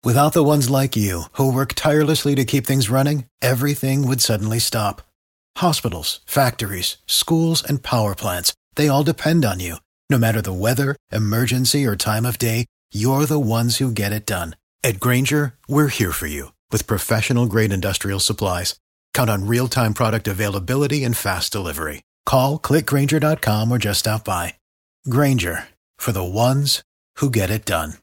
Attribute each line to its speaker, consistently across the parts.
Speaker 1: Without the ones like you, who work tirelessly to keep things running, everything would suddenly stop. Hospitals, factories, schools, and power plants, they all depend on you. No matter the weather, emergency, or time of day, you're the ones who get it done. At Grainger, we're here for you with professional-grade industrial supplies. Count on real-time product availability and fast delivery. Call, clickgrainger.com, or just stop by. Grainger, for the ones who get it done.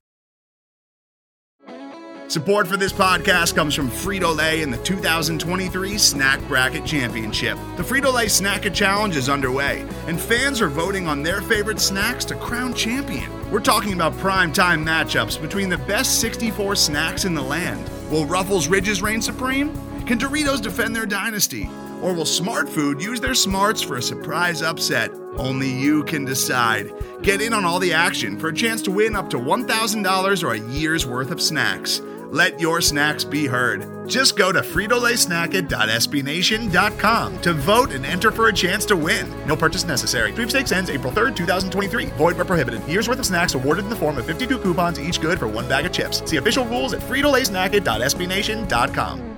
Speaker 2: Support for this podcast comes from Frito-Lay and the 2023 Snack Bracket Championship. The Frito-Lay Snack Challenge is underway, and fans are voting on their favorite snacks to crown champion. We're talking about prime-time matchups between the best 64 snacks in the land. Will Ruffles Ridges reign supreme? Can Doritos defend their dynasty? Or will Smart Food use their smarts for a surprise upset? Only you can decide. Get in on all the action for a chance to win up to $1,000 or a year's worth of snacks. Let your snacks be heard. Just go to fritolaysnacket.sbnation.com to vote and enter for a chance to win. No purchase necessary. Sweepstakes ends April 3rd, 2023. Void where prohibited. Year's worth of snacks awarded in the form of 52 coupons, each good for one bag of chips. See official rules at fritolaysnacket.sbnation.com.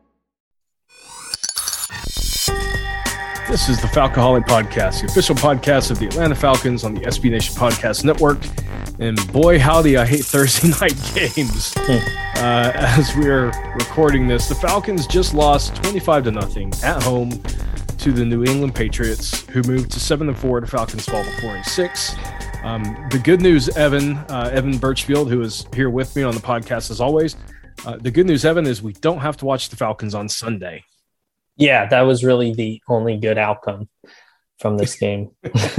Speaker 3: This is the Falcoholic Podcast, the official podcast of the Atlanta Falcons on the SB Nation Podcast Network. And boy, howdy, I hate Thursday night games. As we are recording this, the Falcons just lost 25-0 at home to the New England Patriots, who moved to 7-4. The Falcons fall to 4-6. The good news, Evan Birchfield, who is here with me on the podcast as always. The good news, Evan, is we don't have to watch the Falcons on Sunday.
Speaker 4: Yeah, that was really the only good outcome from this game.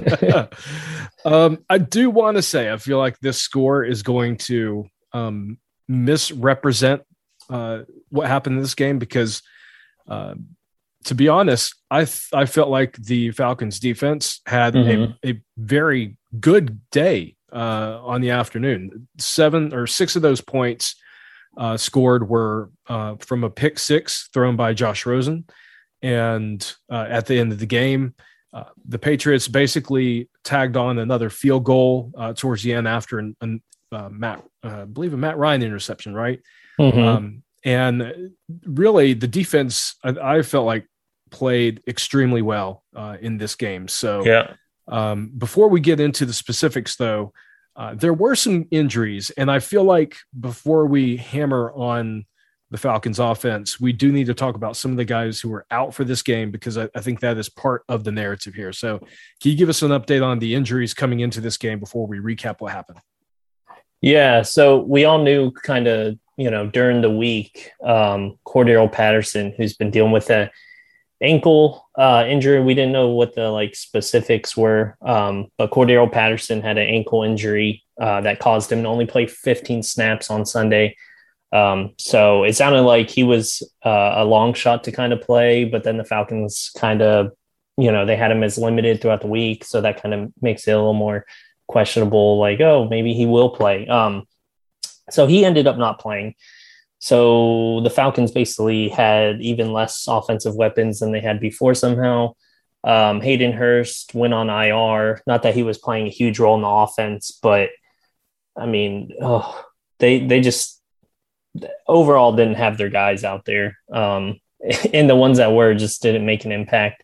Speaker 3: I do want to say, I feel like this score is going to misrepresent what happened in this game because, to be honest, I felt like the Falcons defense had a very good day on the afternoon. 7 or 6 of those points scored were from a pick six thrown by Josh Rosen. And at the end of the game, the Patriots basically tagged on another field goal towards the end after I believe a Matt Ryan interception, right? And really, the defense, I felt like, played extremely well in this game. So before we get into the specifics, though, there were some injuries. And I feel like before we hammer on the Falcons offense, we do need to talk about some of the guys who were out for this game because I think that is part of the narrative here. So can you give us an update on the injuries coming into this game before we recap what happened?
Speaker 4: Yeah, so we all knew kind of, during the week, Cordero Patterson, who's been dealing with an ankle injury. We didn't know what the specifics were, but Cordero Patterson had an ankle injury that caused him to only play 15 snaps on Sunday. So it sounded like he was a long shot to kind of play, but then the Falcons kind of, they had him as limited throughout the week. So that kind of makes it a little more questionable, maybe he will play. So he ended up not playing. So the Falcons basically had even less offensive weapons than they had before somehow. Hayden Hurst went on IR. Not that he was playing a huge role in the offense, but I mean, they just overall didn't have their guys out there. And the ones that were just didn't make an impact.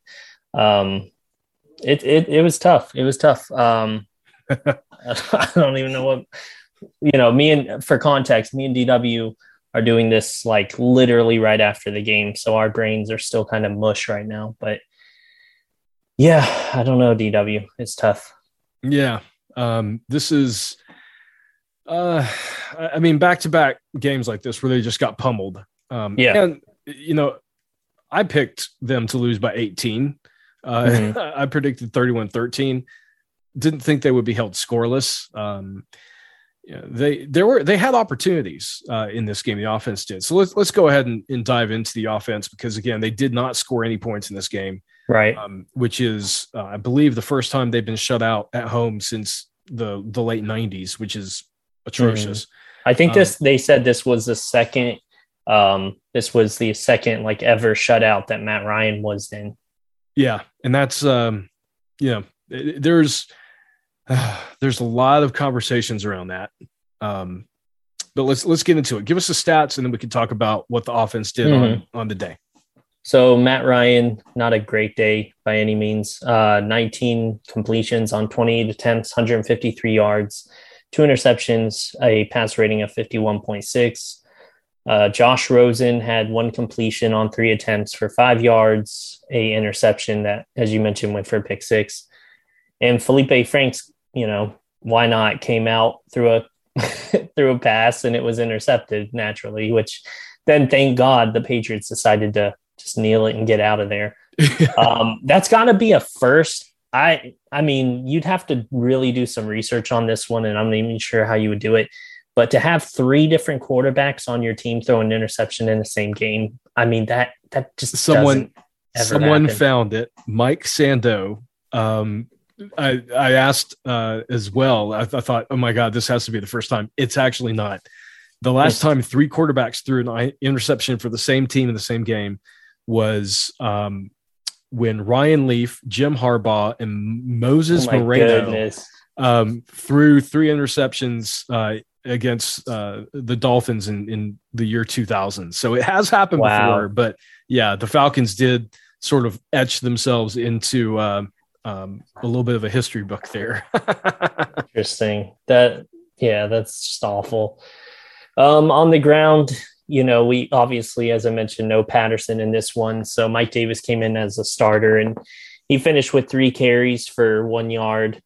Speaker 4: It was tough. It was tough. I don't even know what, for context, me and DW are doing this literally right after the game. So our brains are still kind of mush right now, but yeah, I don't know, DW. It's tough.
Speaker 3: Yeah. This is, back-to-back games like this where they just got pummeled. And, I picked them to lose by 18. I predicted 31-13. Didn't think they would be held scoreless. They had opportunities in this game. The offense did. So let's go ahead and dive into the offense because, again, they did not score any points in this game.
Speaker 4: Right.
Speaker 3: Which is, I believe, the first time they've been shut out at home since the late 90s, which is atrocious.
Speaker 4: I think they said this was the second ever shutout that Matt Ryan was in.
Speaker 3: Yeah. And that's, there's a lot of conversations around that. But let's get into it. Give us the stats, and then we can talk about what the offense did on the day.
Speaker 4: So Matt Ryan, not a great day by any means. 19 completions on 28 attempts, 153 yards, 2 interceptions, a pass rating of 51.6. Josh Rosen had 1 completion on 3 attempts for 5 yards, a interception that, as you mentioned, went for a pick 6. And Felipe Franks, why not, came out through a through a pass, and it was intercepted naturally, which then, thank God, the Patriots decided to just kneel it and get out of there. That's got to be a first. I mean, you'd have to really do some research on this one, and I'm not even sure how you would do it. But to have 3 different quarterbacks on your team throw an interception in the same game, I mean, that just
Speaker 3: someone
Speaker 4: happen.
Speaker 3: Found it. Mike Sando. I asked as well. I thought, oh my God, this has to be the first time. It's actually not. The last time 3 quarterbacks threw an interception for the same team in the same game was when Ryan Leaf, Jim Harbaugh, and Moses Moreno threw 3 interceptions against the Dolphins in the year 2000. So it has happened before, but yeah, the Falcons did sort of etch themselves into a little bit of a history book there.
Speaker 4: Interesting. That's just awful. On the ground, we obviously, as I mentioned, no Patterson in this one. So Mike Davis came in as a starter, and he finished with 3 carries for 1 yard.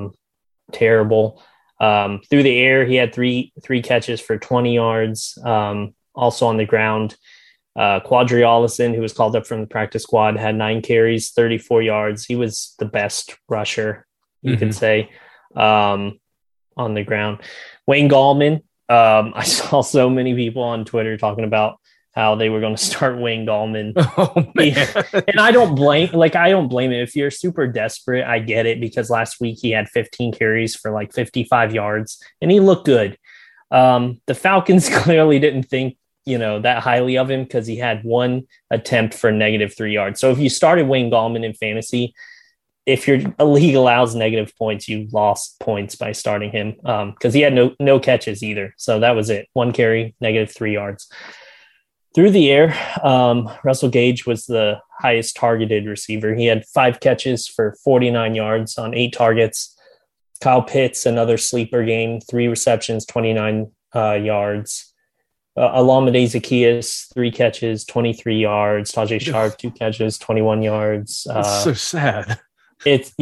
Speaker 4: Terrible. Through the air, he had three catches for 20 yards. Also on the ground, Quadri Allison, who was called up from the practice squad, had 9 carries, 34 yards. He was the best rusher, you could say, on the ground. Wayne Gallman, I saw so many people on Twitter talking about how they were going to start Wayne Gallman.
Speaker 3: Oh, man.
Speaker 4: And I don't blame it. If you're super desperate, I get it, because last week he had 15 carries for like 55 yards and he looked good. The Falcons clearly didn't think, that highly of him, because he had 1 attempt for -3 yards. So if you started Wayne Gallman in fantasy, if your league allows negative points, you lost points by starting him, because he had no catches either. So that was it. 1 carry, -3 yards. Through the air, Russell Gage was the highest targeted receiver. He had 5 catches for 49 yards on 8 targets. Kyle Pitts, another sleeper game, 3 receptions, 29 yards. Olamide Zaccheaus, 3 catches, 23 yards. Tajay Sharp, 2 catches, 21 yards.
Speaker 3: It's so sad.
Speaker 4: It's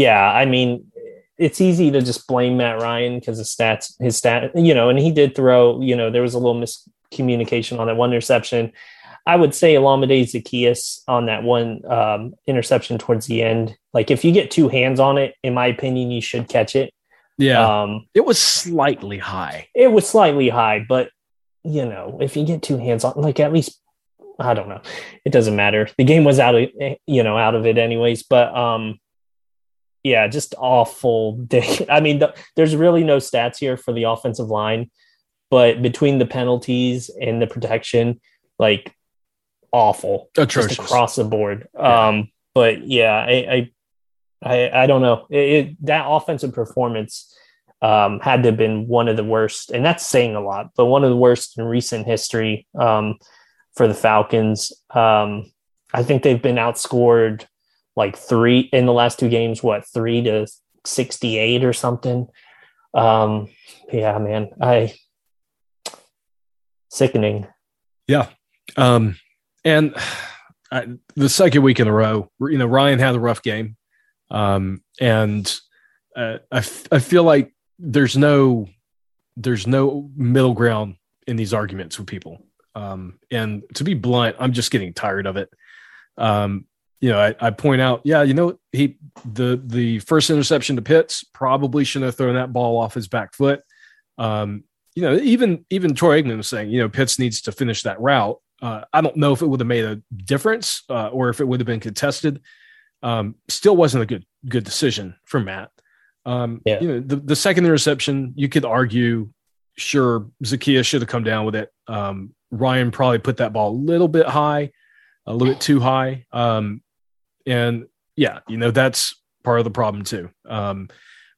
Speaker 4: easy to just blame Matt Ryan because his stat, and he did throw, there was a little miscommunication on that 1 interception. I would say Olamide Zaccheaus on that 1 interception towards the end. Like, if you get 2 hands on it, in my opinion, you should catch it.
Speaker 3: Yeah. It was slightly high.
Speaker 4: But if you get 2 hands on, like, at least, I don't know, it doesn't matter. The game was out of it anyways, but just awful day. I mean, there's really no stats here for the offensive line, but between the penalties and the protection, like, awful,
Speaker 3: atrocious,
Speaker 4: just across the board.
Speaker 3: Yeah.
Speaker 4: But yeah, I don't know. That offensive performance had to have been one of the worst, and that's saying a lot, but one of the worst in recent history for the Falcons. I think they've been outscored like 3 in the last 2 games, 3-68 or something. Yeah, man, sickening.
Speaker 3: Yeah. And the second week in a row, Ryan had a rough game. And I feel like there's no middle ground in these arguments with people. And to be blunt, I'm just getting tired of it. I point out, the first interception to Pitts probably shouldn't have thrown that ball off his back foot. Even Troy Aikman was saying, Pitts needs to finish that route. I don't know if it would have made a difference or if it would have been contested. Still wasn't a good decision for Matt. The second interception, you could argue, sure, Zaccheaus should have come down with it. Ryan probably put that ball a little bit high, a little bit too high. And that's part of the problem too.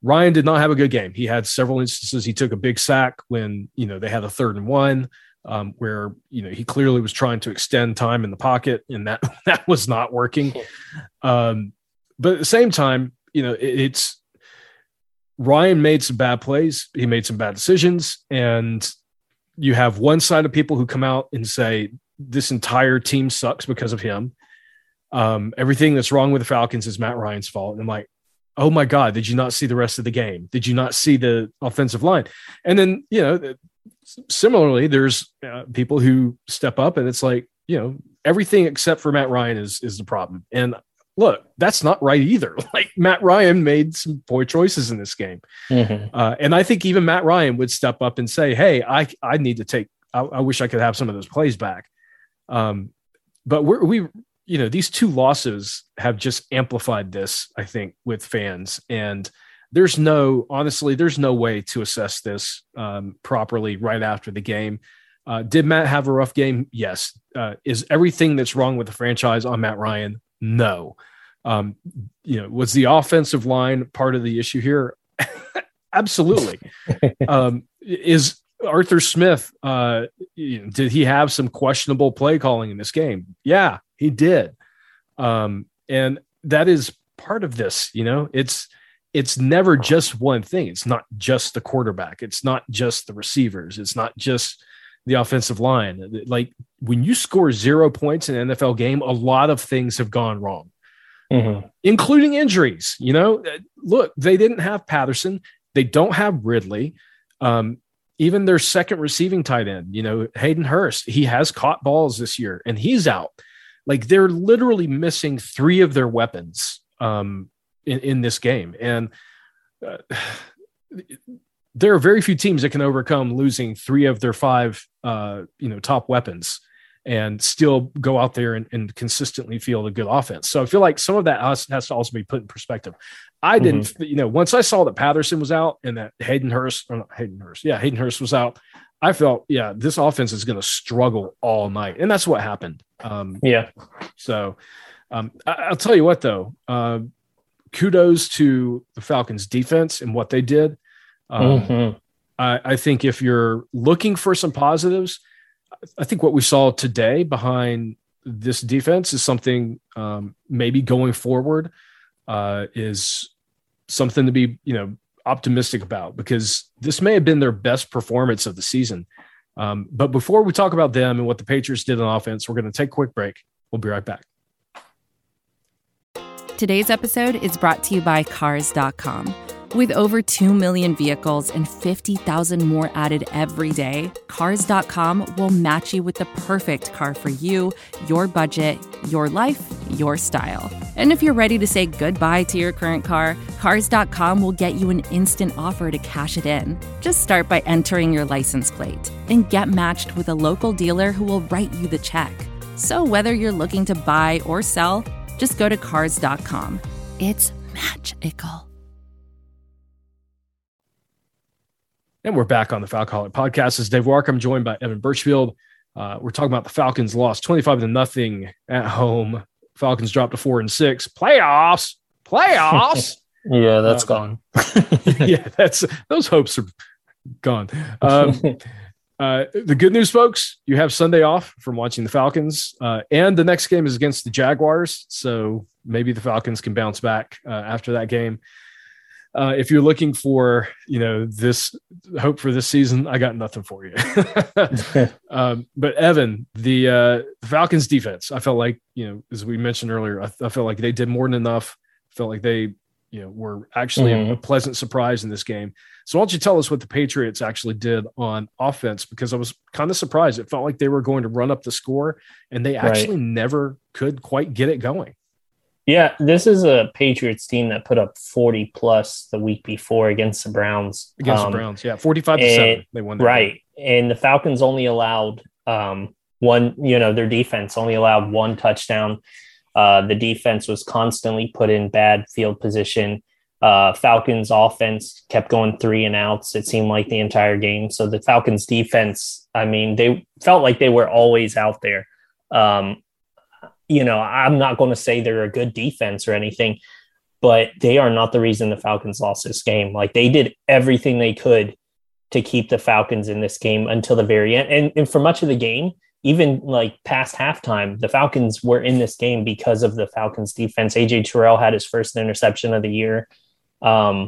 Speaker 3: Ryan did not have a good game. He had several instances. He took a big sack when, they had a 3rd and 1, where, he clearly was trying to extend time in the pocket, and that was not working. But at the same time, it's Ryan made some bad plays. He made some bad decisions, and you have one side of people who come out and say this entire team sucks because of him. Everything that's wrong with the Falcons is Matt Ryan's fault. And I'm like, oh my God, did you not see the rest of the game? Did you not see the offensive line? And then, similarly, there's people who step up and it's like, everything except for Matt Ryan is the problem. And look, that's not right either. Like, Matt Ryan made some poor choices in this game. Mm-hmm. And I think even Matt Ryan would step up and say, hey, I need to take, I wish I could have some of those plays back. But we these 2 losses have just amplified this, I think, with fans. And there's no way to assess this properly right after the game. Did Matt have a rough game? Yes. Is everything that's wrong with the franchise on Matt Ryan? No. Was the offensive line part of the issue here? Absolutely. Is Arthur Smith, did he have some questionable play calling in this game? Yeah, he did. And that is part of this, it's never just one thing. It's not just the quarterback. It's not just the receivers. It's not just the offensive line. Like, when you score 0 points in an NFL game, a lot of things have gone wrong, including injuries. Look, they didn't have Patterson. They don't have Ridley. Even their second receiving tight end, Hayden Hurst, he has caught balls this year and he's out. Like, they're literally missing 3 of their weapons in this game. And there are very few teams that can overcome losing 3 of their 5, top weapons and still go out there and consistently field a good offense. So I feel like some of that has to also be put in perspective. I didn't, once I saw that Patterson was out and that Hayden Hurst was out, I felt, this offense is going to struggle all night. And that's what happened. So I'll tell you what, though, kudos to the Falcons defense and what they did. I think if you're looking for some positives, I think what we saw today behind this defense is something maybe going forward is something to be, optimistic about, because this may have been their best performance of the season. But before we talk about them and what the Patriots did on offense, we're going to take a quick break. We'll be right back.
Speaker 5: Today's episode is brought to you by Cars.com. With over 2 million vehicles and 50,000 more added every day, Cars.com will match you with the perfect car for you, your budget, your life, your style. And if you're ready to say goodbye to your current car, Cars.com will get you an instant offer to cash it in. Just start by entering your license plate and get matched with a local dealer who will write you the check. So whether you're looking to buy or sell, just go to Cars.com. It's magical.
Speaker 3: And we're back on the Falcoholic Podcast. This is Dave Wark. I'm joined by Evan Birchfield. We're talking about the Falcons lost 25-0 at home. Falcons dropped to 4-6. Playoffs.
Speaker 4: Yeah, that's gone.
Speaker 3: Yeah, those hopes are gone. The good news, folks, you have Sunday off from watching the Falcons, and the next game is against the Jaguars. So maybe the Falcons can bounce back after that game. If you're looking for, this hope for this season, I got nothing for you. But Evan, the Falcons defense, I felt like, as we mentioned earlier, I felt like they did more than enough. I felt like they, were actually a pleasant surprise in this game. So why don't you tell us what the Patriots actually did on offense? Because I was kind of surprised. It felt like they were going to run up the score, and they actually never could quite get it going.
Speaker 4: Yeah, this is a Patriots team that put up 40+ the week before against the Browns.
Speaker 3: Against the Browns, 45-7. They won that
Speaker 4: game. And the Falcons only allowed one, their defense only allowed 1 touchdown. The defense was constantly put in bad field position. Falcons offense kept going 3 and outs, it seemed like, the entire game. So the Falcons defense, they felt like they were always out there. I'm not going to say they're a good defense or anything, but they are not the reason the Falcons lost this game. Like, they did everything they could to keep the Falcons in this game until the very end. And for much of the game, even like past halftime, the Falcons were in this game because of the Falcons defense. AJ Terrell had his first interception of the year. I'm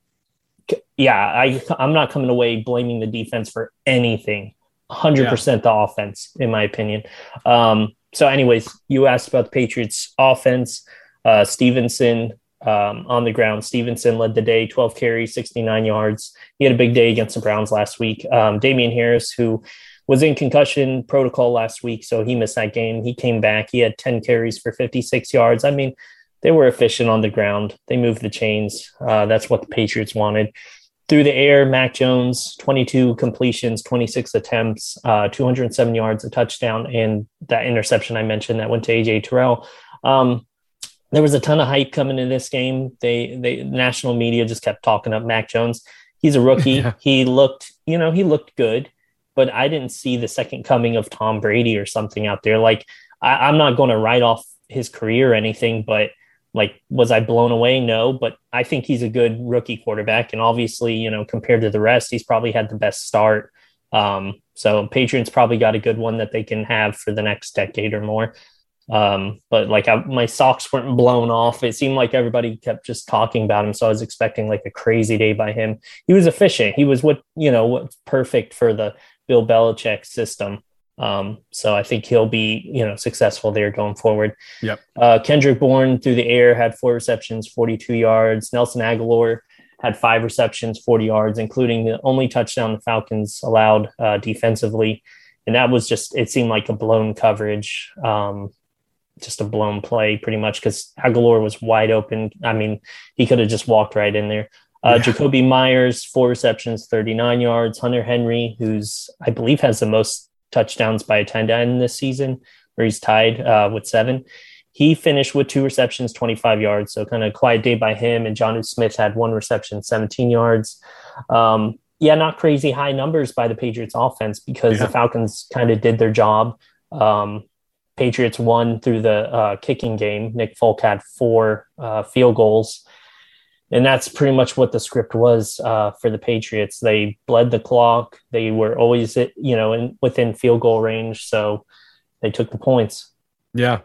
Speaker 4: not coming away blaming the defense for anything. 100% the offense, in my opinion. So anyways, you asked about the Patriots offense. Stevenson on the ground. Stevenson led the day, 12 carries, 69 yards. He had a big day against the Browns last week. Damian Harris, who was in concussion protocol last week, so he missed that game. He came back. He had 10 carries for 56 yards. I mean, they were efficient on the ground. They moved the chains. That's what the Patriots wanted. Through the air, Mac Jones, 22 completions, 26 attempts, 207 yards, a touchdown, and that interception I mentioned that went to AJ Terrell. There was a ton of hype coming in this game. The national media just kept talking up Mac Jones. He's a rookie. Yeah. He looked good, but I didn't see the second coming of Tom Brady or something out there. Like, I'm not going to write off his career or anything, but like, was I blown away? No, but I think he's a good rookie quarterback. And obviously, compared to the rest, he's probably had the best start. So Patriots probably got a good one that they can have for the next decade or more. But like, my socks weren't blown off. It seemed like everybody kept just talking about him. So I was expecting like a crazy day by him. He was efficient. He was what's perfect for the Bill Belichick system. So I think he'll be, successful there going forward.
Speaker 3: Yep.
Speaker 4: Kendrick Bourne through the air had 4 receptions, 42 yards. Nelson Aguilar had 5 receptions, 40 yards, including the only touchdown the Falcons allowed defensively. And that was it seemed like a blown coverage, just a blown play pretty much, because Aguilar was wide open. I mean, he could have just walked right in there. Jacoby Myers, 4 receptions, 39 yards. Hunter Henry, who's I believe has the most touchdowns by a tight end this season, where he's tied with 7. He finished with 2 receptions, 25 yards. So kind of quiet day by him. And Jonnu Smith had 1 reception, 17 yards. Not crazy high numbers by the Patriots offense, because the Falcons kind of did their job. Patriots won through the kicking game. Nick Folk had 4 field goals. And that's pretty much what the script was for the Patriots. They bled the clock. They were always, within field goal range. So they took the points.
Speaker 3: Yeah.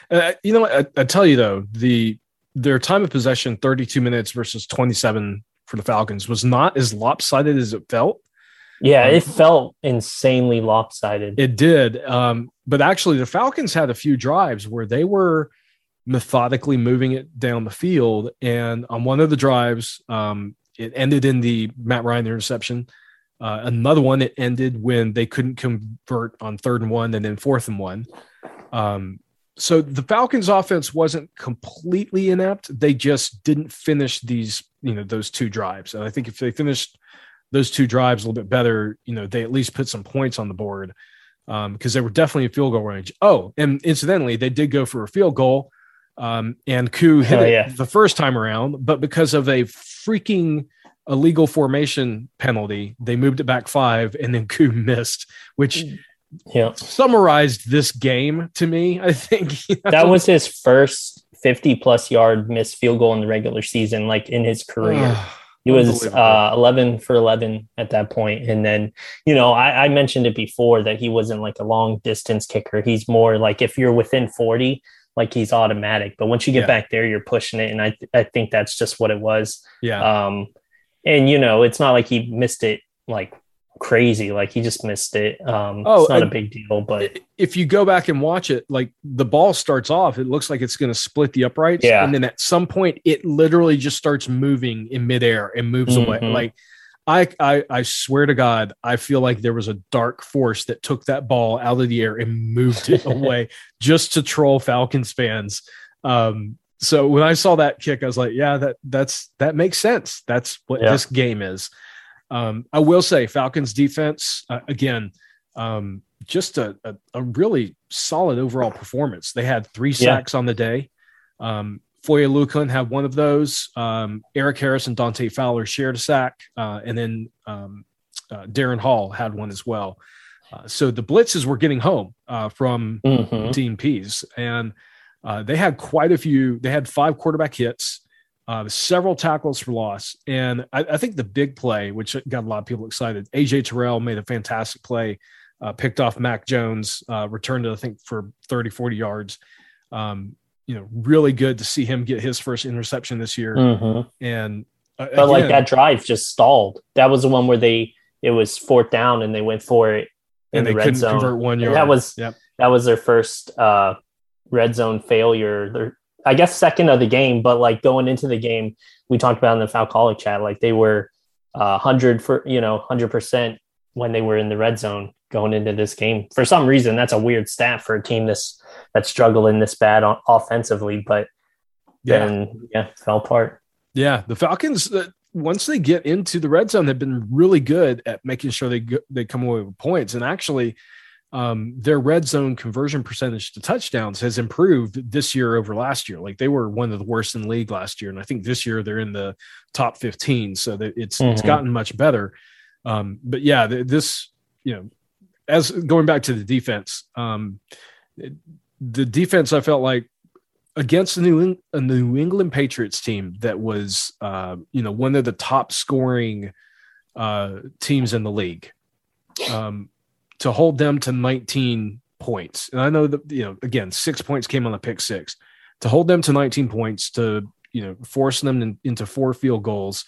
Speaker 3: I tell you, though, their time of possession, 32 minutes versus 27 for the Falcons, was not as lopsided as it felt.
Speaker 4: Yeah, it felt insanely lopsided.
Speaker 3: It did. But actually, the Falcons had a few drives where they were methodically moving it down the field. And on one of the drives, it ended in the Matt Ryan interception. Another one, it ended when they couldn't convert on 3rd and 1 and then 4th and 1. So the Falcons offense wasn't completely inept. They just didn't finish those 2 drives. And I think if they finished those 2 drives a little bit better, they at least put some points on the board, because they were definitely in field goal range. Oh, and incidentally, they did go for a field goal. And Koo hit it the first time around, but because of a freaking illegal formation penalty, they moved it back 5, and then Koo missed, which summarized this game to me. I think
Speaker 4: that was his first 50+ yard missed field goal in the regular season, like in his career. He was 11 for 11 at that point. And then, I mentioned it before that he wasn't like a long distance kicker. He's more like, if you're within 40, like, he's automatic, but once you get back there, you're pushing it. And I think that's just what it was.
Speaker 3: Yeah.
Speaker 4: And it's not like he missed it like crazy. Like, he just missed it. It's not a big deal, but
Speaker 3: if you go back and watch it, like, the ball starts off, it looks like it's going to split the uprights. Yeah. And then at some point it literally just starts moving in midair and moves away. Like, I swear to God, I feel like there was a dark force that took that ball out of the air and moved it away just to troll Falcons fans. So when I saw that kick, I was like, yeah, that makes sense. That's what this game is. I will say Falcons defense, again, just a really solid overall performance. They had 3 sacks on the day. Foye Oluokun had one of those. Eric Harris and Dante Fowler shared a sack. And then Darren Hall had one as well. So the blitzes were getting home from Dean Pease. And they had quite a few. They had 5 quarterback hits. several tackles for loss. And I think the big play, which got a lot of people excited, AJ Terrell made a fantastic play, picked off Mac Jones, returned it, I think, for 30, 40 yards. Really good to see him get his first interception this year.
Speaker 4: Mm-hmm.
Speaker 3: And
Speaker 4: but like that drive just stalled. That was the one where it was fourth down and they went for it in the red zone.
Speaker 3: Convert 1 yard.
Speaker 4: That was their first red zone failure. I guess second of the game, but like going into the game, we talked about in the Falcolic chat, like they were 100% when they were in the red zone going into this game. For some reason, that's a weird stat for a team that's struggling this bad offensively, but then fell apart. Yeah,
Speaker 3: the Falcons, once they get into the red zone, they've been really good at making sure they come away with points. And actually, their red zone conversion percentage to touchdowns has improved this year over last year. Like they were one of the worst in the league last year. And I think this year they're in the top 15. So that it's gotten much better. But yeah, as going back to the defense, the defense, I felt like against a New England Patriots team that was, one of the top scoring teams in the league, to hold them to 19 points. And I know that, again, 6 points came on the pick six. To hold them to 19 points, to, force them into 4 field goals.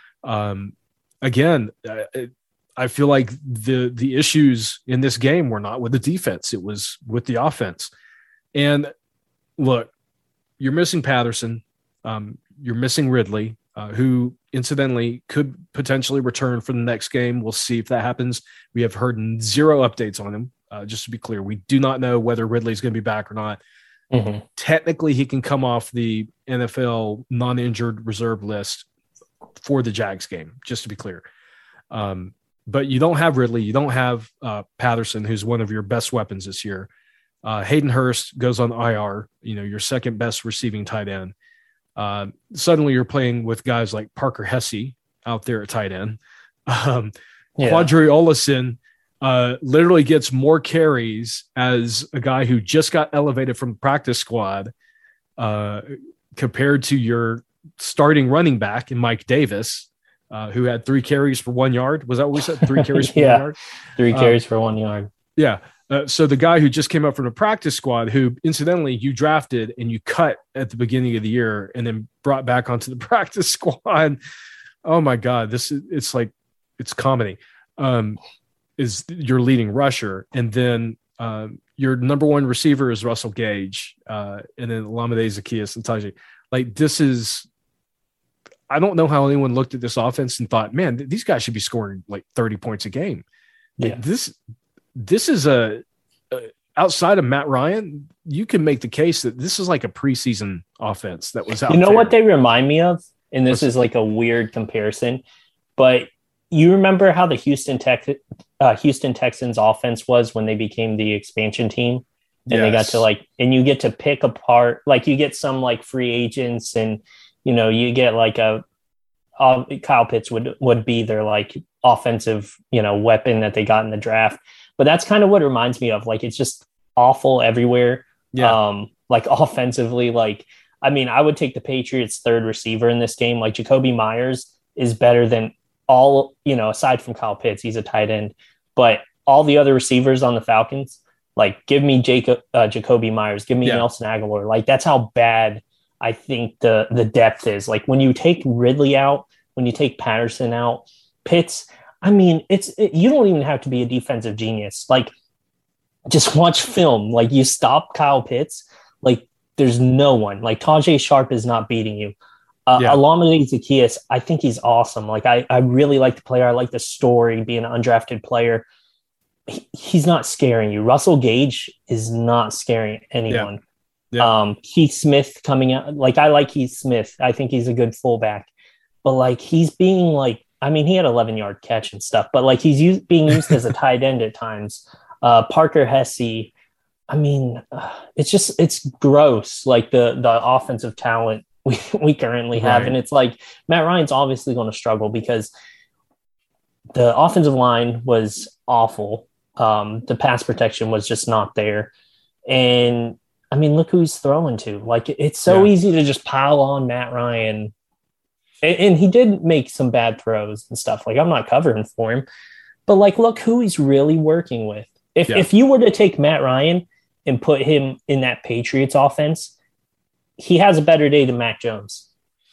Speaker 3: Again, I feel like the issues in this game were not with the defense. It was with the offense. And look, you're missing Patterson. You're missing Ridley, who incidentally could potentially return for the next game. We'll see if that happens. We have heard 0 updates on him. Just to be clear, we do not know whether Ridley's going to be back or not. Mm-hmm. Technically, he can come off the NFL non-injured reserve list for the Jags game, just to be clear. But you don't have Ridley. You don't have Patterson, who's one of your best weapons this year. Hayden Hurst goes on IR, your second best receiving tight end. Suddenly you're playing with guys like Parker Hesse out there at tight end. Quadri Olesen literally gets more carries as a guy who just got elevated from the practice squad compared to your starting running back in Mike Davis, who had 3 carries for 1 yard. Was that what we said? 3 carries for 1 yard?
Speaker 4: 3 carries for 1 yard.
Speaker 3: Yeah. So the guy who just came up from the practice squad, who incidentally you drafted and you cut at the beginning of the year and then brought back onto the practice squad. Oh my God, it's comedy. Is your leading rusher, and then your number 1 receiver is Russell Gage, and then Olamide Zaccheaus and Taji. Like this is, I don't know how anyone looked at this offense and thought, man, these guys should be scoring like 30 points a game. Like, this is outside of Matt Ryan, you can make the case that this is like a preseason offense that was out.
Speaker 4: You know what they remind me of? And this is like a weird comparison, but you remember how the Houston Texans offense was when they became the expansion team? And they got to and you get to pick apart, you get some free agents and, you get Kyle Pitts would be their offensive, weapon that they got in the draft. But that's kind of what it reminds me of. It's just awful everywhere. Yeah. Offensively, I would take the Patriots' third receiver in this game. Jacoby Myers is better than all, aside from Kyle Pitts, he's a tight end. But all the other receivers on the Falcons, give me Jacoby Myers, give me Nelson Aguilar. That's how bad I think the depth is. When you take Ridley out, when you take Patterson out, Pitts, you don't even have to be a defensive genius. Just watch film. You stop Kyle Pitts, there's no one. Tajay Sharp is not beating you. Olamide Zaccheaus, I think he's awesome. I really like the player. I like the story, being an undrafted player. He's not scaring you. Russell Gage is not scaring anyone. Yeah. Keith Smith coming out. I like Keith Smith. I think he's a good fullback. But he's being he had 11-yard catch and stuff, but he's being used as a tight end at times. Parker Hesse, it's gross. The offensive talent we currently have. Right. And it's Matt Ryan's obviously going to struggle because the offensive line was awful. The pass protection was just not there. And look who he's throwing to. It's so easy to just pile on Matt Ryan And he did make some bad throws and stuff. Like, I'm not covering for him, but like, look who he's really working with. If you were to take Matt Ryan and put him in that Patriots offense, he has a better day than Mac Jones.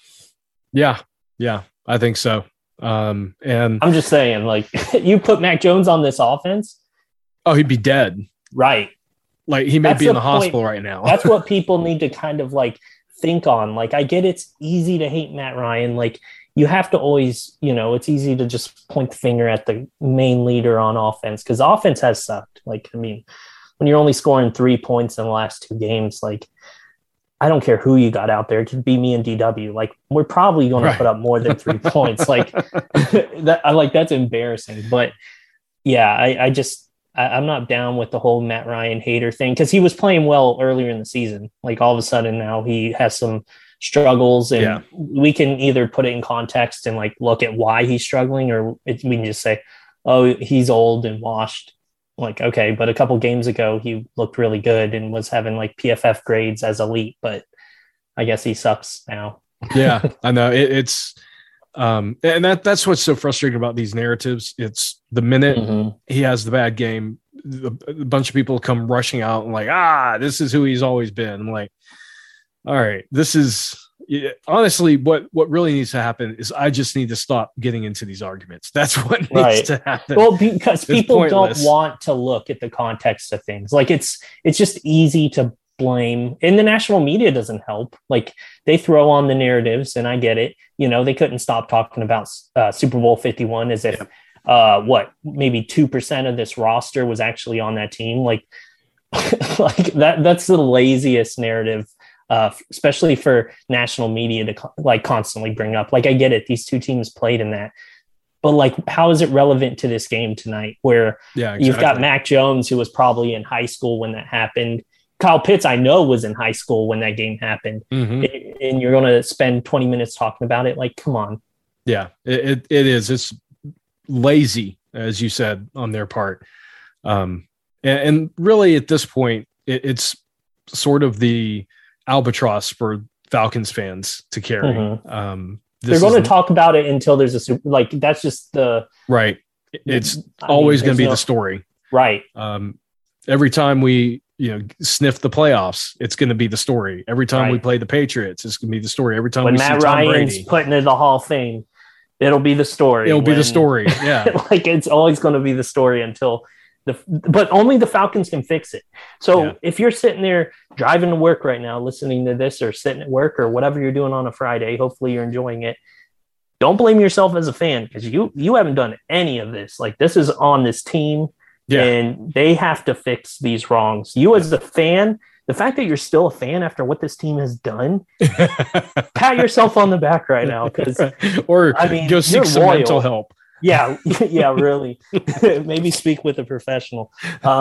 Speaker 3: Yeah, I think so. And
Speaker 4: I'm just saying, like, you put Mac Jones on this offense.
Speaker 3: Oh, he'd be dead.
Speaker 4: Right.
Speaker 3: Like, he may be in the hospital right now.
Speaker 4: That's what people need to kind of like think on. Like, I get it's easy to hate Matt Ryan. Like, you have to always, it's easy to just point the finger at the main leader on offense, because offense has sucked. Like, I mean, when you're only scoring 3 points in the last 2 games, like, I don't care who you got out there. It could be me and DW. Like, we're probably going to put up more than 3 points. Like, that's embarrassing. But yeah, I'm not down with the whole Matt Ryan hater thing, because he was playing well earlier in the season. Like, all of a sudden now he has some struggles, and we can either put it in context and like look at why he's struggling, or we can just say, oh, he's old and washed. Like, okay, but a couple games ago he looked really good and was having like PFF grades as elite, but I guess he sucks now.
Speaker 3: Yeah, I know it's and that's what's so frustrating about these narratives. It's the minute he has the bad game, a bunch of people come rushing out and like, this is who he's always been. I'm like, all right, this is honestly what really needs to happen is I just need to stop getting into these arguments. That's what needs to happen.
Speaker 4: Well, because people don't want to look at the context of things. Like, it's just easy to blame, and the national media doesn't help. Like, they throw on the narratives, and I get it. They couldn't stop talking about Super Bowl 51 as if maybe 2% of this roster was actually on that team. Like, like that's the laziest narrative. Especially for national media to like constantly bring up. Like, I get it, these 2 teams played in that, but like, how is it relevant to this game tonight where you've got Mac Jones, who was probably in high school when that happened. Kyle Pitts, I know, was in high school when that game happened, and you're going to spend 20 minutes talking about it. Like, come on. Yeah,
Speaker 3: it is. It's lazy, as you said, on their part. And really at this point, it's sort of the albatross for Falcons fans to carry.
Speaker 4: They're going to talk about it until there's a super, like, that's just the
Speaker 3: right. It's always going to be the story,
Speaker 4: right?
Speaker 3: Every time we sniff the playoffs, it's going to be the story. Every time we play the Patriots, it's going to be the story. Every time
Speaker 4: when
Speaker 3: we
Speaker 4: Matt
Speaker 3: see Tom
Speaker 4: Ryan's
Speaker 3: Brady,
Speaker 4: putting in the Hall of Fame, it'll be the story.
Speaker 3: It'll be the story. Yeah,
Speaker 4: like, it's always going to be the story until but only the Falcons can fix it. So if you're sitting there driving to work right now, listening to this, or sitting at work, or whatever you're doing on a Friday, hopefully you're enjoying it. Don't blame yourself as a fan, because you haven't done any of this. Like, this is on this team, and they have to fix these wrongs. You as a fan, the fact that you're still a fan after what this team has done, pat yourself on the back right now, because
Speaker 3: go seek some mental help.
Speaker 4: Yeah, really. Maybe speak with a professional.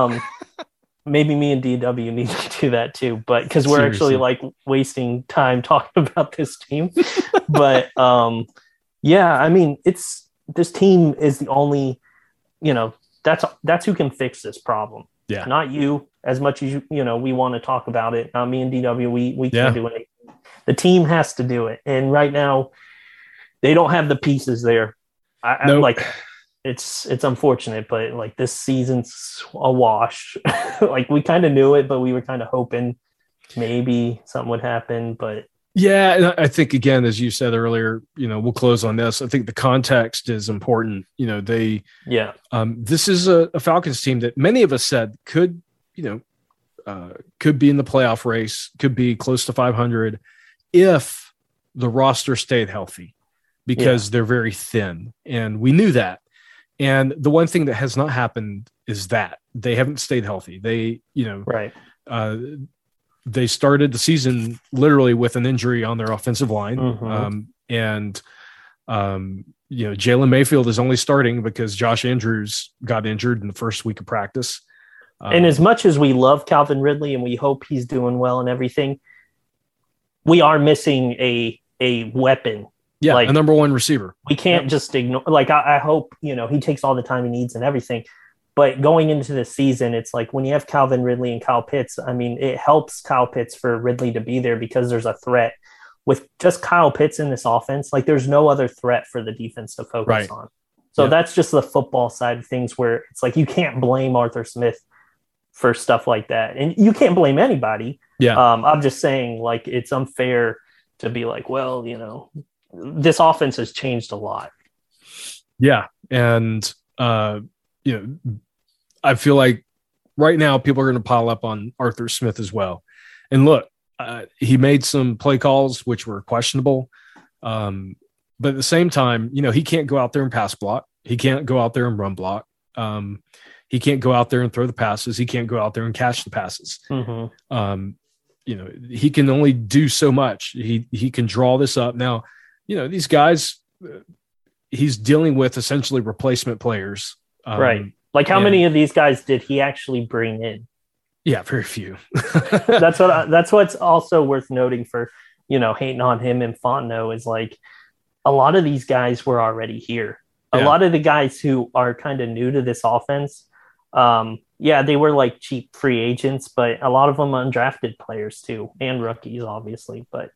Speaker 4: Maybe me and DW need to do that too, but because we're actually like wasting time talking about this team. But I mean, this team is the only, that's who can fix this problem.
Speaker 3: Yeah,
Speaker 4: not you. As much as we want to talk about it. Not me and DW. We can't do anything. The team has to do it, and right now they don't have the pieces there. I'm like, it's unfortunate, but like, this season's a wash. Like, we kind of knew it, but we were kind of hoping maybe something would happen. But
Speaker 3: yeah, and I think, again, as you said earlier, we'll close on this. I think the context is important. This is a Falcons team that many of us said could be in the playoff race, could be close to 500 if the roster stayed healthy. Because they're very thin, and we knew that. And the one thing that has not happened is that they haven't stayed healthy. They, they started the season literally with an injury on their offensive line. Jalen Mayfield is only starting because Josh Andrews got injured in the first week of practice.
Speaker 4: And as much as we love Calvin Ridley and we hope he's doing well and everything, we are missing a weapon.
Speaker 3: Yeah, like, a number one receiver.
Speaker 4: We can't just ignore. Like, I hope he takes all the time he needs and everything. But going into the season, it's like when you have Calvin Ridley and Kyle Pitts, I mean, it helps Kyle Pitts for Ridley to be there because there's a threat with just Kyle Pitts in this offense, like there's no other threat for the defense to focus on. So that's just the football side of things where it's like you can't blame Arthur Smith for stuff like that. And you can't blame anybody.
Speaker 3: Yeah.
Speaker 4: I'm just saying, like, it's unfair to be like, well, this offense has changed a lot.
Speaker 3: Yeah. And, I feel like right now people are going to pile up on Arthur Smith as well. And look, he made some play calls which were questionable. But at the same time, he can't go out there and pass block. He can't go out there and run block. He can't go out there and throw the passes. He can't go out there and catch the passes.
Speaker 4: Mm-hmm.
Speaker 3: He can only do so much. He can draw this up. Now, these guys, he's dealing with essentially replacement players.
Speaker 4: Right. Like how many of these guys did he actually bring in?
Speaker 3: Yeah, very few.
Speaker 4: That's what's also worth noting for, hating on him and Fontenot is like a lot of these guys were already here. A lot of the guys who are kind of new to this offense, they were like cheap free agents, but a lot of them undrafted players too, and rookies, obviously. But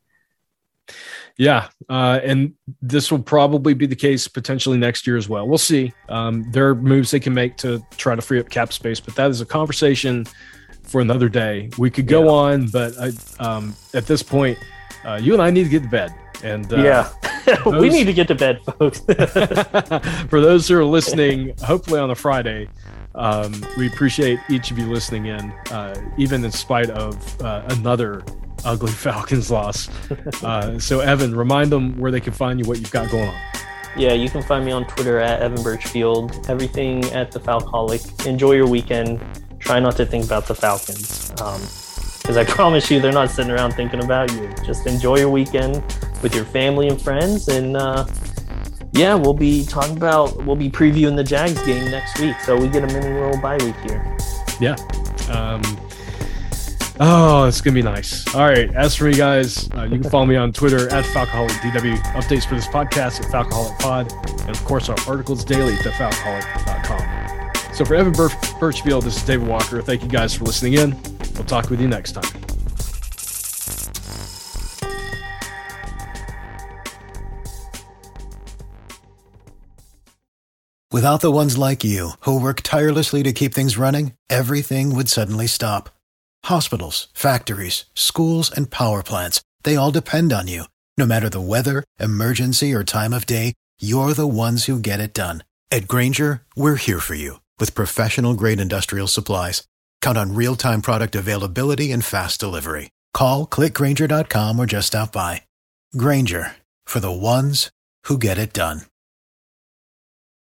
Speaker 3: and this will probably be the case potentially next year as well. We'll see. There are moves they can make to try to free up cap space, but that is a conversation for another day. We could go on, but at this point, you and I need to get to bed. And
Speaker 4: we need to get to bed, folks.
Speaker 3: For those who are listening, hopefully on a Friday, we appreciate each of you listening in, even in spite of another ugly Falcons loss. So Evan, remind them where they can find you, what you've got going on.
Speaker 4: Yeah, you can find me on Twitter at Evan Birchfield. Everything at the Falcoholic. Enjoy your weekend. Try not to think about the Falcons, because I promise you they're not sitting around thinking about you. Just enjoy your weekend with your family and friends, and we'll be previewing the Jags game next week, so we get a mini little bye week here.
Speaker 3: Yeah. It's gonna be nice. All right, as for me, guys, you can follow me on Twitter at FalcoholicDW. Updates for this podcast at FalcoholicPod, and of course our articles daily at thefalcoholic.com. So for Evan Birchfield, this is David Walker. Thank you guys for listening in. We'll talk with you next time.
Speaker 1: Without the ones like you, who work tirelessly to keep things running, everything would suddenly stop. Hospitals, factories, schools, and power plants, they all depend on you. No matter the weather, emergency, or time of day, you're the ones who get it done. At Grainger, we're here for you with professional-grade industrial supplies. Count on real-time product availability and fast delivery. Call, click Grainger.com, or just stop by. Grainger, for the ones who get it done.